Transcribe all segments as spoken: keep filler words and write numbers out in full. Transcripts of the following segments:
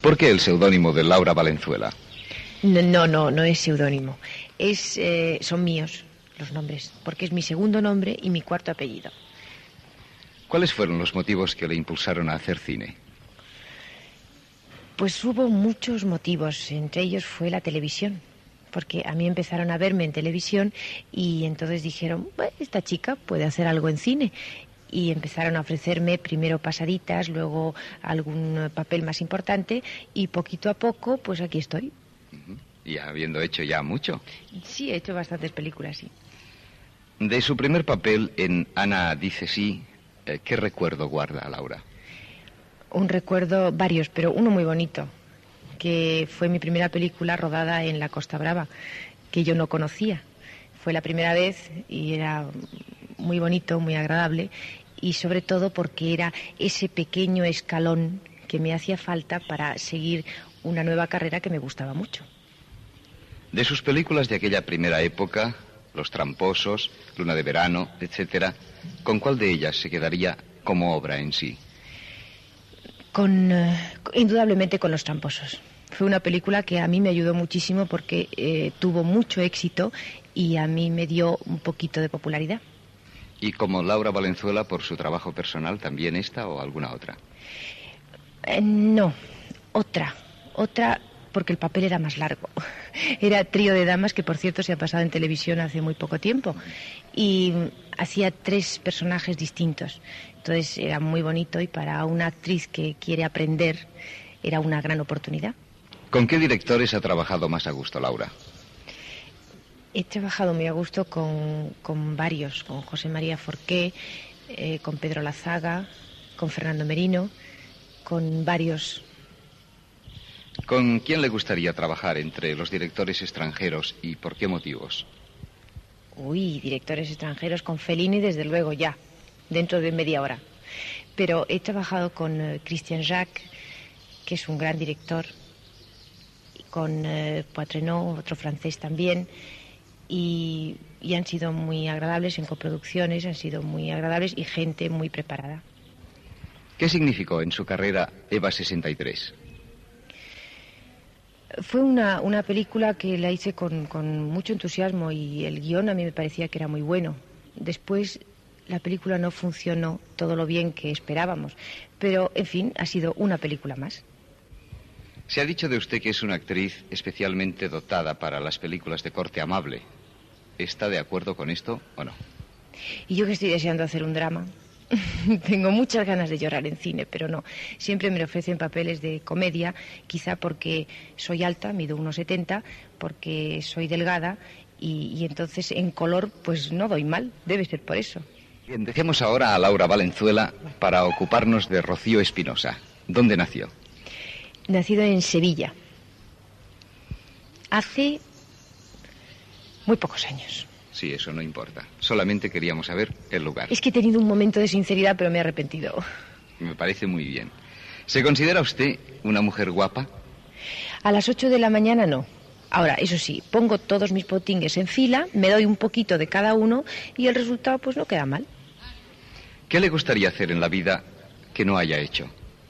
¿Por qué el seudónimo de Laura Valenzuela? No, no, no, no es seudónimo. Es, eh, son míos los nombres, porque es mi segundo nombre y mi cuarto apellido. ¿Cuáles fueron los motivos que le impulsaron a hacer cine? Pues hubo muchos motivos, entre ellos fue la televisión, porque a mí empezaron a verme en televisión y entonces dijeron, bueno, esta chica puede hacer algo en cine. Y empezaron a ofrecerme primero pasaditas, luego algún papel más importante y poquito a poco, pues aquí estoy. Y habiendo hecho ya mucho. Sí, he hecho bastantes películas, sí. De su primer papel en Ana dice sí, ¿qué recuerdo guarda Laura? Un recuerdo, varios, pero uno muy bonito, que fue mi primera película rodada en la Costa Brava, que yo no conocía. Fue la primera vez y era muy bonito, muy agradable, y sobre todo porque era ese pequeño escalón que me hacía falta para seguir una nueva carrera que me gustaba mucho. De sus películas de aquella primera época, Los Tramposos, Luna de Verano, etcétera, ¿con cuál de ellas se quedaría como obra en sí? Con, uh, indudablemente con Los Tramposos. Fue una película que a mí me ayudó muchísimo porque eh, tuvo mucho éxito y a mí me dio un poquito de popularidad. ¿Y como Laura Valenzuela por su trabajo personal, también esta o alguna otra? Eh, no, otra, otra porque el papel era más largo. Era Trío de Damas, que por cierto se ha pasado en televisión hace muy poco tiempo, y hacía tres personajes distintos. Entonces era muy bonito y para una actriz que quiere aprender era una gran oportunidad. ¿Con qué directores ha trabajado más a gusto, Laura? He trabajado muy a gusto con, con varios, con José María Forqué, eh, con Pedro Lazaga, con Fernando Merino, con varios. ¿Con quién le gustaría trabajar entre los directores extranjeros y por qué motivos? Uy, directores extranjeros, con Fellini desde luego ya, dentro de media hora. Pero he trabajado con uh, Christian Jacques, que es un gran director, con uh, Poitrenot, otro francés también. Y, y han sido muy agradables en coproducciones, han sido muy agradables y gente muy preparada. ¿Qué significó en su carrera Eva sesenta y tres? Fue una, una película que la hice con, con mucho entusiasmo y el guión a mí me parecía que era muy bueno. Después la película no funcionó todo lo bien que esperábamos, pero en fin, ha sido una película más. Se ha dicho de usted que es una actriz especialmente dotada para las películas de corte amable. ¿Está de acuerdo con esto o no? Y yo que estoy deseando hacer un drama. Tengo muchas ganas de llorar en cine, pero no. Siempre me ofrecen papeles de comedia, quizá porque soy alta, mido uno setenta, porque soy delgada y, y entonces en color pues no doy mal, debe ser por eso. Bien, dejemos ahora a Laura Valenzuela para ocuparnos de Rocío Espinosa. ¿Dónde nació? Nacido en Sevilla. Hace muy pocos años. Sí, eso no importa. Solamente queríamos saber el lugar. Es que he tenido un momento de sinceridad, pero me he arrepentido. Me parece muy bien. ¿Se considera usted una mujer guapa? A las ocho de la mañana no. Ahora, eso sí, pongo todos mis potingues en fila, me doy un poquito de cada uno y el resultado pues no queda mal. ¿Qué le gustaría hacer en la vida que no haya hecho?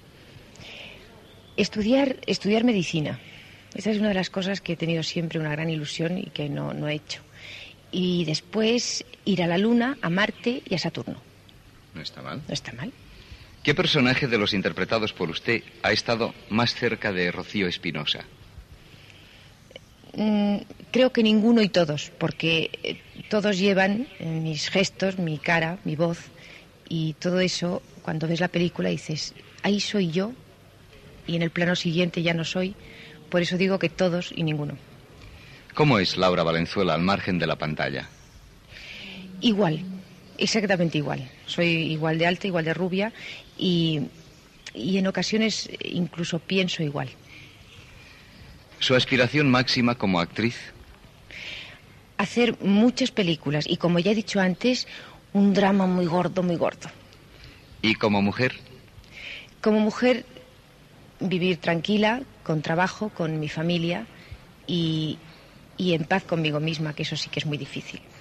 Estudiar, estudiar medicina. Esa es una de las cosas que he tenido siempre una gran ilusión y que no, no he hecho. Y después ir a la Luna, a Marte y a Saturno. No está mal. No está mal. ¿Qué personaje de los interpretados por usted ha estado más cerca de Rocío Espinosa? Mm, creo que ninguno y todos, porque eh, todos llevan eh, mis gestos, mi cara, mi voz, y todo eso, cuando ves la película dices, ahí soy yo, y en el plano siguiente ya no soy. Por eso digo que todos y ninguno. ¿Cómo es Laura Valenzuela al margen de la pantalla? Igual, exactamente igual. Soy igual de alta, igual de rubia y, y en ocasiones incluso pienso igual. ¿Su aspiración máxima como actriz? Hacer muchas películas y, como ya he dicho antes, un drama muy gordo, muy gordo. ¿Y como mujer? Como mujer, vivir tranquila, con trabajo, con mi familia y... y en paz conmigo misma, que eso sí que es muy difícil.